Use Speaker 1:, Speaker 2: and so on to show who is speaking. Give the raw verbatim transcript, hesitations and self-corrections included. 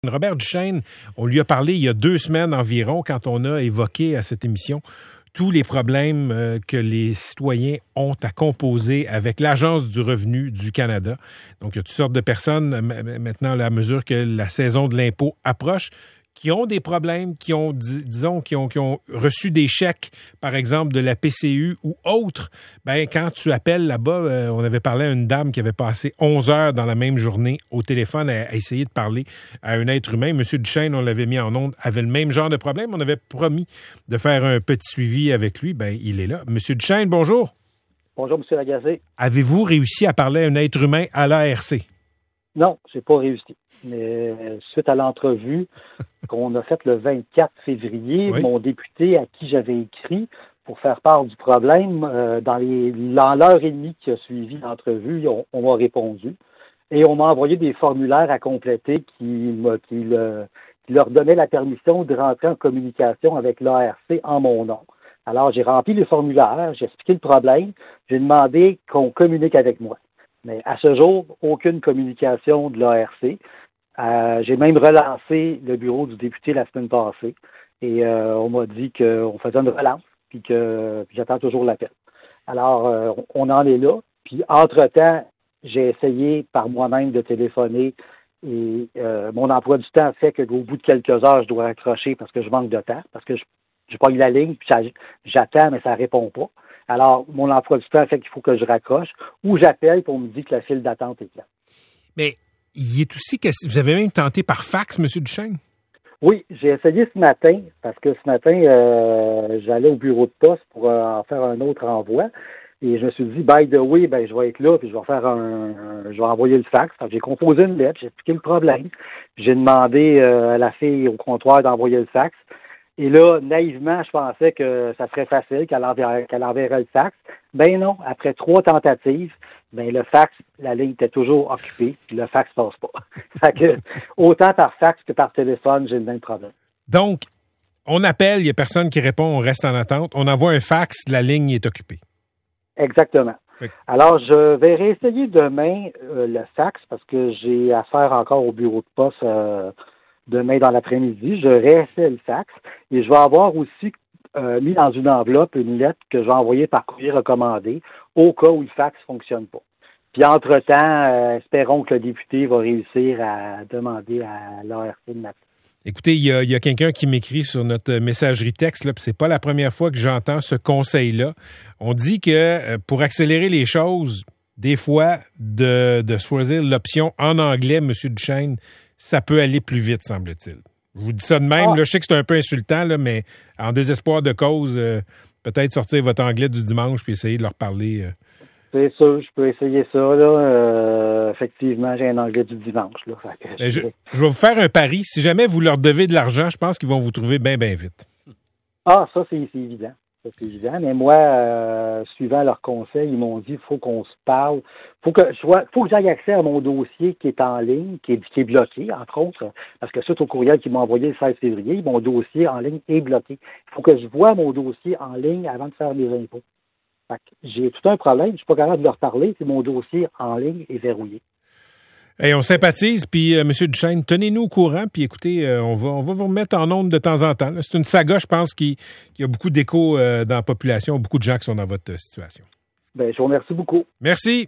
Speaker 1: Robert Duchesne, on lui a parlé il y a deux semaines environ quand on a évoqué à cette émission tous les problèmes euh, que les citoyens ont à composer avec l'Agence du revenu du Canada. Donc, il y a toutes sortes de personnes, m- maintenant, à mesure que la saison de l'impôt approche, qui ont des problèmes, qui ont, dis- disons, qui ont, qui ont reçu des chèques, par exemple, de la P C U ou autres. Ben, quand tu appelles là-bas, euh, on avait parlé à une dame qui avait passé onze heures dans la même journée au téléphone à, à essayer de parler à un être humain. Monsieur Duchesne, on l'avait mis en onde, avait le même genre de problème. On avait promis de faire un petit suivi avec lui. Ben, il est là. Monsieur Duchesne, bonjour.
Speaker 2: Bonjour, M. Lagacé.
Speaker 1: Avez-vous réussi à parler à un être humain à l'A R C?
Speaker 2: Non, j'ai pas réussi. Mais suite à l'entrevue qu'on a faite le vingt-quatre février,
Speaker 1: Oui.
Speaker 2: mon député à qui j'avais écrit pour faire part du problème, euh, dans, les, dans l'heure et demie qui a suivi l'entrevue, on, on m'a répondu. Et on m'a envoyé des formulaires à compléter qui, m'a- qui, le- qui leur donnaient la permission de rentrer en communication avec l'A R C en mon nom. Alors, j'ai rempli les formulaires, j'ai expliqué le problème, j'ai demandé qu'on communique avec moi. Mais à ce jour, aucune communication de l'A R C. Euh, j'ai même relancé le bureau du député la semaine passée et euh, on m'a dit qu'on faisait une relance puis que puis j'attends toujours l'appel. Alors, euh, on en est là. Puis, entre-temps, j'ai essayé par moi-même de téléphoner et euh, mon emploi du temps fait qu'au bout de quelques heures, je dois raccrocher parce que je manque de temps, parce que je j'ai pas eu la ligne, puis ça- j'attends, mais ça répond pas. Alors, mon emploi du temps fait qu'il faut que je raccroche ou j'appelle pour me dire que la file d'attente est là.
Speaker 1: Mais il est aussi que vous avez même tenté par fax, Monsieur Duchesne?
Speaker 2: Oui, j'ai essayé ce matin, parce que ce matin, euh, j'allais au bureau de poste pour euh, en faire un autre envoi. Et je me suis dit, by the way, ben, je vais être là, puis je vais faire un, un- je vais envoyer le fax. Donc, j'ai composé une lettre, j'ai expliqué le problème. J'ai demandé euh, à la fille au comptoir d'envoyer le fax. Et là, naïvement, je pensais que ça serait facile, qu'elle enverrait, qu'elle enverrait le fax. Ben non, après trois tentatives, ben le fax, la ligne était toujours occupée, puis le fax passe pas. Fait que, autant par fax que par téléphone, j'ai le même problème.
Speaker 1: Donc, on appelle, il n'y a personne qui répond, on reste en attente. On envoie un fax, la ligne est occupée.
Speaker 2: Exactement.
Speaker 1: Fait que-
Speaker 2: Alors, je vais réessayer demain euh, le fax parce que j'ai affaire encore au bureau de poste euh, demain dans l'après-midi. Je réessaie le fax et je vais avoir aussi euh, mis dans une enveloppe une lettre que je vais envoyer par courrier recommandé au cas où le fax ne fonctionne pas. Puis, entre-temps, euh, espérons que le député va réussir à demander à l'A R C de m'appeler.
Speaker 1: Écoutez, il y a, il y a quelqu'un qui m'écrit sur notre messagerie texte, là, puis c'est pas la première fois que j'entends ce conseil-là. On dit que euh, pour accélérer les choses, des fois, de, de choisir l'option en anglais, M. Duchesne, ça peut aller plus vite, semble-t-il. Je vous dis ça de même,
Speaker 2: Ah.
Speaker 1: là, je sais que c'est un peu insultant, là, mais en désespoir de cause, euh, peut-être sortir votre anglais du dimanche puis essayer de leur parler. euh.
Speaker 2: C'est sûr, je peux essayer ça, là. Euh, effectivement, j'ai un anglais du dimanche, là. Fait que
Speaker 1: Ben, je,
Speaker 2: je-
Speaker 1: je vais vous faire un pari. Si jamais vous leur devez de l'argent, je pense qu'ils vont vous trouver bien, bien vite.
Speaker 2: Ah, ça, c'est c'est évident. Ça, c'est évident. Mais moi, euh, suivant leurs conseils, ils m'ont dit faut qu'on se parle. Faut que je sois, faut que j'aille accès à mon dossier qui est en ligne, qui est, qui est bloqué, entre autres, parce que suite au courriel qu'ils m'ont envoyé le seize février, mon dossier en ligne est bloqué. Il faut que je vois mon dossier en ligne avant de faire mes impôts. Fait que j'ai tout un problème. Je suis pas capable de leur parler, puis mon dossier en ligne est verrouillé.
Speaker 1: Hey, on sympathise, puis euh, M. Duchesne, tenez-nous au courant, puis écoutez, euh, on va on va vous remettre en onde de temps en temps. là. C'est une saga, je pense, qui, qui a beaucoup d'écho euh, dans la population, beaucoup de gens qui sont dans votre euh, situation.
Speaker 2: Ben, je vous remercie beaucoup.
Speaker 1: Merci.